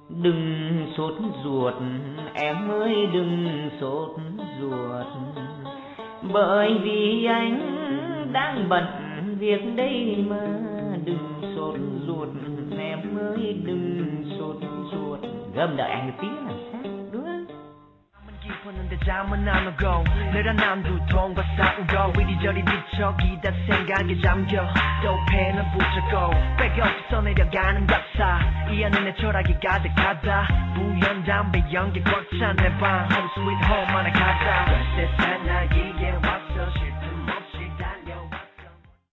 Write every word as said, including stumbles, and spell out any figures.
Đừng sốt ruột em ơi, đừng sốt ruột, bởi vì anh đang bận việc đây mà. Đừng sốt ruột em ơi, đừng sốt ruột. Gầm đợi anh một tí làm sao đúng không? 깊었는데 잠은 안 오고 늘어난 두통과 싸우고 이리저리 뒤척이다 생각에 잠겨 또 펜을 붙잡고 백업 써내려가는 박사 이 안에 내 철학이 가득하다 부연 담배 연기 꽉 찬 내 방 Home sweet home 하나 가자 세상 나에게